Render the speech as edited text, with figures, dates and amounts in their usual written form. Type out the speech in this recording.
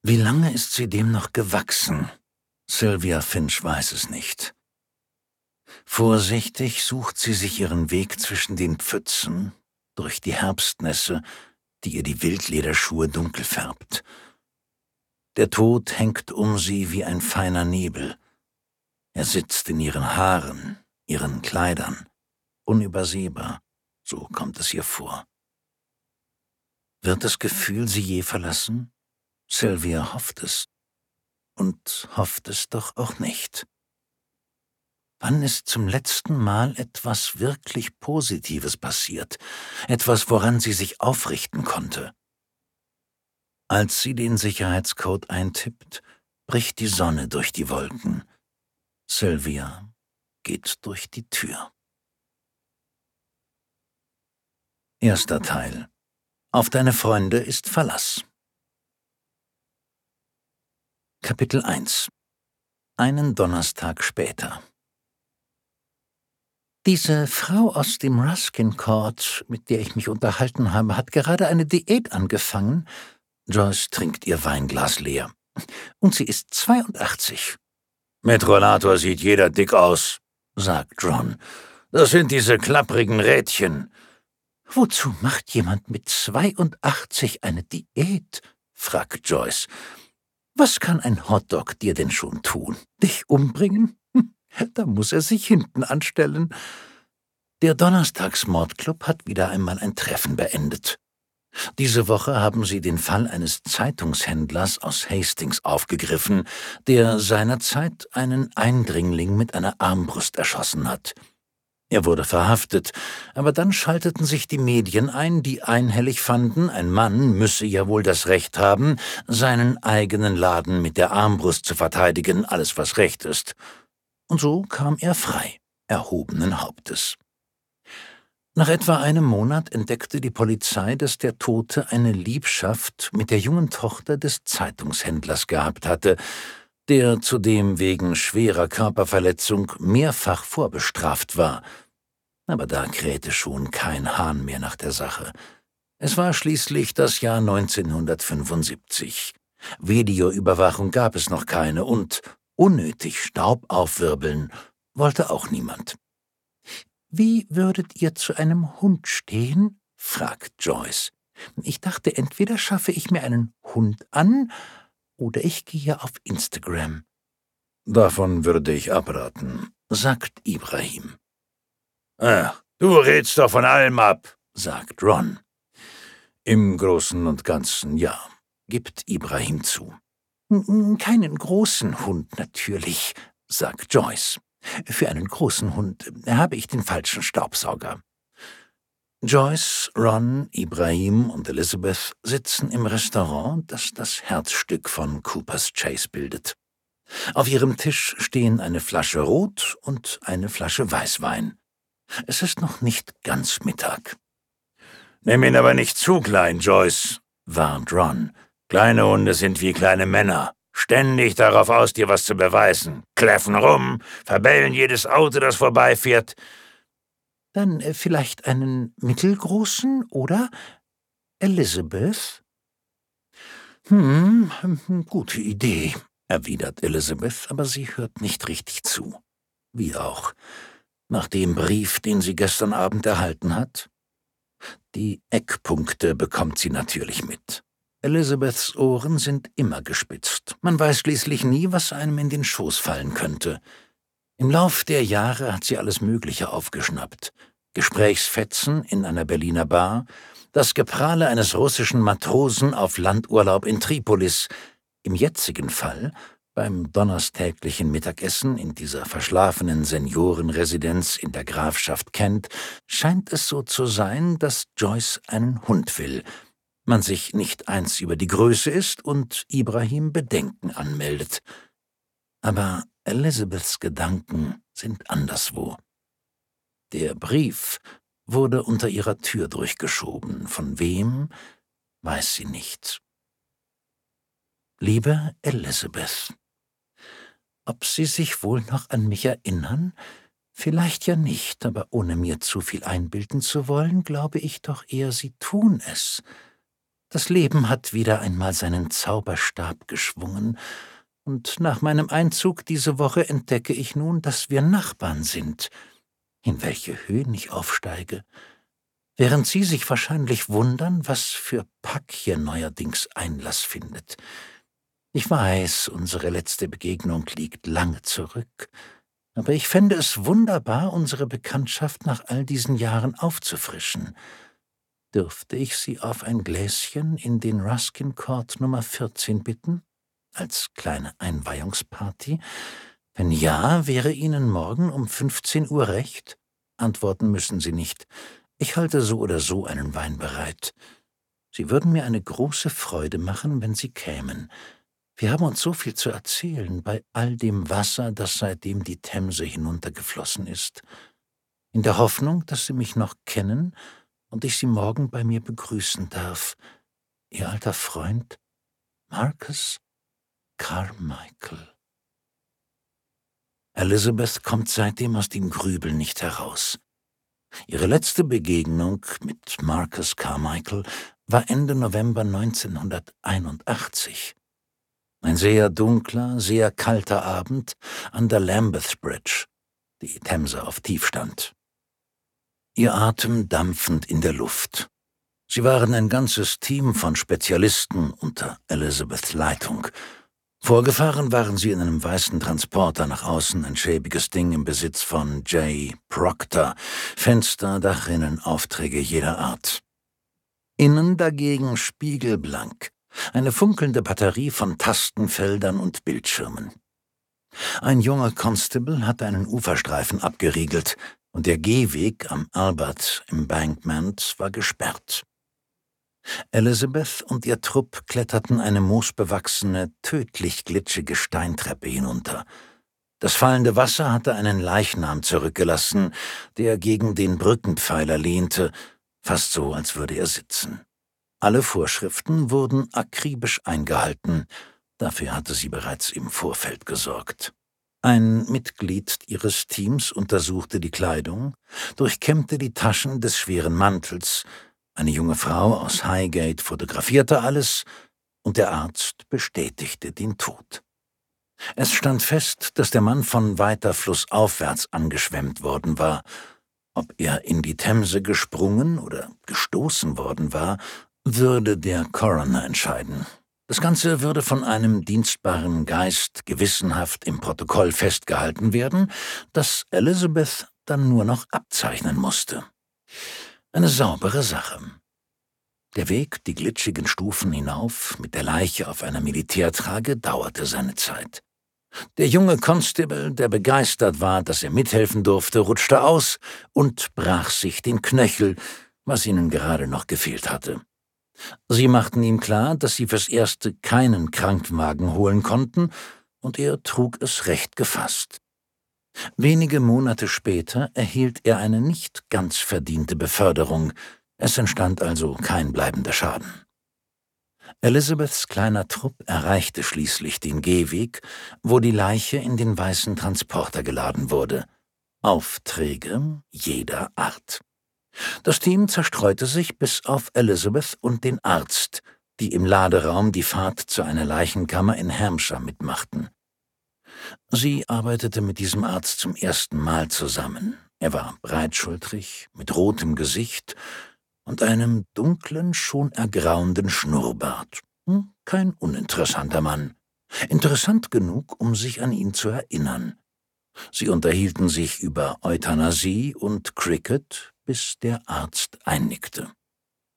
Wie lange ist sie dem noch gewachsen? Sylvia Finch weiß es nicht. Vorsichtig sucht sie sich ihren Weg zwischen den Pfützen, durch die Herbstnässe, die ihr die Wildlederschuhe dunkel färbt. Der Tod hängt um sie wie ein feiner Nebel. Er sitzt in ihren Haaren, ihren Kleidern, unübersehbar, so kommt es ihr vor. Wird das Gefühl sie je verlassen? Sylvia hofft es. Und hofft es doch auch nicht. Wann ist zum letzten Mal etwas wirklich Positives passiert? Etwas, woran sie sich aufrichten konnte? Als sie den Sicherheitscode eintippt, bricht die Sonne durch die Wolken. Sylvia geht durch die Tür. Erster Teil. Auf deine Freunde ist Verlass. Kapitel 1. Einen Donnerstag später. Diese Frau aus dem Ruskin Court, mit der ich mich unterhalten habe, hat gerade eine Diät angefangen. Joyce trinkt ihr Weinglas leer. Und sie ist 82. Mit Rollator sieht jeder dick aus, sagt Ron. Das sind diese klapprigen Rädchen. Wozu macht jemand mit 82 eine Diät? Fragt Joyce. Was kann ein Hotdog dir denn schon tun? Dich umbringen? Da muss er sich hinten anstellen. Der Donnerstagsmordclub hat wieder einmal ein Treffen beendet. Diese Woche haben sie den Fall eines Zeitungshändlers aus Hastings aufgegriffen, der seinerzeit einen Eindringling mit einer Armbrust erschossen hat. Er wurde verhaftet, aber dann schalteten sich die Medien ein, die einhellig fanden, ein Mann müsse ja wohl das Recht haben, seinen eigenen Laden mit der Armbrust zu verteidigen, alles was Recht ist. Und so kam er frei, erhobenen Hauptes. Nach etwa einem Monat entdeckte die Polizei, dass der Tote eine Liebschaft mit der jungen Tochter des Zeitungshändlers gehabt hatte, der zudem wegen schwerer Körperverletzung mehrfach vorbestraft war. Aber da krähte schon kein Hahn mehr nach der Sache. Es war schließlich das Jahr 1975. Videoüberwachung gab es noch keine und unnötig Staub aufwirbeln wollte auch niemand. »Wie würdet ihr zu einem Hund stehen?« fragt Joyce. »Ich dachte, entweder schaffe ich mir einen Hund an, oder ich gehe auf Instagram.« »Davon würde ich abraten«, sagt Ibrahim. »Du rätst doch von allem ab«, sagt Ron. »Im Großen und Ganzen ja«, gibt Ibrahim zu. »Keinen großen Hund natürlich«, sagt Joyce. »Für einen großen Hund habe ich den falschen Staubsauger.« Joyce, Ron, Ibrahim und Elizabeth sitzen im Restaurant, das das Herzstück von Coopers Chase bildet. Auf ihrem Tisch stehen eine Flasche Rot und eine Flasche Weißwein. Es ist noch nicht ganz Mittag. »Nimm ihn aber nicht zu klein, Joyce«, warnt Ron. »Kleine Hunde sind wie kleine Männer. Ständig darauf aus, dir was zu beweisen. Kläffen rum, verbellen jedes Auto, das vorbeifährt.« »Dann vielleicht einen mittelgroßen, oder? Elizabeth?« Gute Idee«, erwidert Elizabeth, aber sie hört nicht richtig zu. Wie auch. Nach dem Brief, den sie gestern Abend erhalten hat. Die Eckpunkte bekommt sie natürlich mit. Elizabeths Ohren sind immer gespitzt. Man weiß schließlich nie, was einem in den Schoß fallen könnte. Im Lauf der Jahre hat sie alles Mögliche aufgeschnappt. Gesprächsfetzen in einer Berliner Bar, das Geprahle eines russischen Matrosen auf Landurlaub in Tripolis. Im jetzigen Fall, beim donnerstäglichen Mittagessen in dieser verschlafenen Seniorenresidenz in der Grafschaft Kent, scheint es so zu sein, dass Joyce einen Hund will, man sich nicht eins über die Größe ist und Ibrahim Bedenken anmeldet. Aber Elizabeths Gedanken sind anderswo. Der Brief wurde unter ihrer Tür durchgeschoben. Von wem, weiß sie nicht. »Liebe Elizabeth, ob Sie sich wohl noch an mich erinnern? Vielleicht ja nicht, aber ohne mir zu viel einbilden zu wollen, glaube ich doch eher, Sie tun es. Das Leben hat wieder einmal seinen Zauberstab geschwungen, und nach meinem Einzug diese Woche entdecke ich nun, dass wir Nachbarn sind, in welche Höhen ich aufsteige, während Sie sich wahrscheinlich wundern, was für Pack hier neuerdings Einlass findet. Ich weiß, unsere letzte Begegnung liegt lange zurück, aber ich fände es wunderbar, unsere Bekanntschaft nach all diesen Jahren aufzufrischen. Dürfte ich Sie auf ein Gläschen in den Ruskin Court Nummer 14 bitten? Als kleine Einweihungsparty? Wenn ja, wäre Ihnen morgen um 15 Uhr recht? Antworten müssen Sie nicht. Ich halte so oder so einen Wein bereit. Sie würden mir eine große Freude machen, wenn Sie kämen. Wir haben uns so viel zu erzählen bei all dem Wasser, das seitdem die Themse hinuntergeflossen ist. In der Hoffnung, dass Sie mich noch kennen und ich Sie morgen bei mir begrüßen darf. Ihr alter Freund Marcus Carmichael. Elizabeth kommt seitdem aus dem Grübeln nicht heraus. Ihre letzte Begegnung mit Marcus Carmichael war Ende November 1981. Ein sehr dunkler, sehr kalter Abend an der Lambeth Bridge, die Themse auf Tiefstand. Ihr Atem dampfend in der Luft. Sie waren ein ganzes Team von Spezialisten unter Elizabeths Leitung. Vorgefahren waren sie in einem weißen Transporter nach außen, ein schäbiges Ding im Besitz von J. Proctor, Fenster, Dachrinnen, Aufträge jeder Art. Innen dagegen spiegelblank, eine funkelnde Batterie von Tastenfeldern und Bildschirmen. Ein junger Constable hatte einen Uferstreifen abgeriegelt und der Gehweg am Albert Embankment war gesperrt. Elizabeth und ihr Trupp kletterten eine moosbewachsene, tödlich glitschige Steintreppe hinunter. Das fallende Wasser hatte einen Leichnam zurückgelassen, der gegen den Brückenpfeiler lehnte, fast so, als würde er sitzen. Alle Vorschriften wurden akribisch eingehalten, dafür hatte sie bereits im Vorfeld gesorgt. Ein Mitglied ihres Teams untersuchte die Kleidung, durchkämmte die Taschen des schweren Mantels, eine junge Frau aus Highgate fotografierte alles und der Arzt bestätigte den Tod. Es stand fest, dass der Mann von weiter flussaufwärts angeschwemmt worden war. Ob er in die Themse gesprungen oder gestoßen worden war, würde der Coroner entscheiden. Das Ganze würde von einem dienstbaren Geist gewissenhaft im Protokoll festgehalten werden, das Elizabeth dann nur noch abzeichnen musste. Eine saubere Sache. Der Weg die glitschigen Stufen hinauf mit der Leiche auf einer Militärtrage dauerte seine Zeit. Der junge Constable, der begeistert war, dass er mithelfen durfte, rutschte aus und brach sich den Knöchel, was ihnen gerade noch gefehlt hatte. Sie machten ihm klar, dass sie fürs Erste keinen Krankenwagen holen konnten, und er trug es recht gefasst. Wenige Monate später erhielt er eine nicht ganz verdiente Beförderung. Es entstand also kein bleibender Schaden. Elizabeths kleiner Trupp erreichte schließlich den Gehweg, wo die Leiche in den weißen Transporter geladen wurde. Aufträge jeder Art. Das Team zerstreute sich bis auf Elizabeth und den Arzt, die im Laderaum die Fahrt zu einer Leichenkammer in Hampshire mitmachten. Sie arbeitete mit diesem Arzt zum ersten Mal zusammen. Er war breitschultrig, mit rotem Gesicht und einem dunklen, schon ergrauenden Schnurrbart. Kein uninteressanter Mann. Interessant genug, um sich an ihn zu erinnern. Sie unterhielten sich über Euthanasie und Cricket, bis der Arzt einnickte.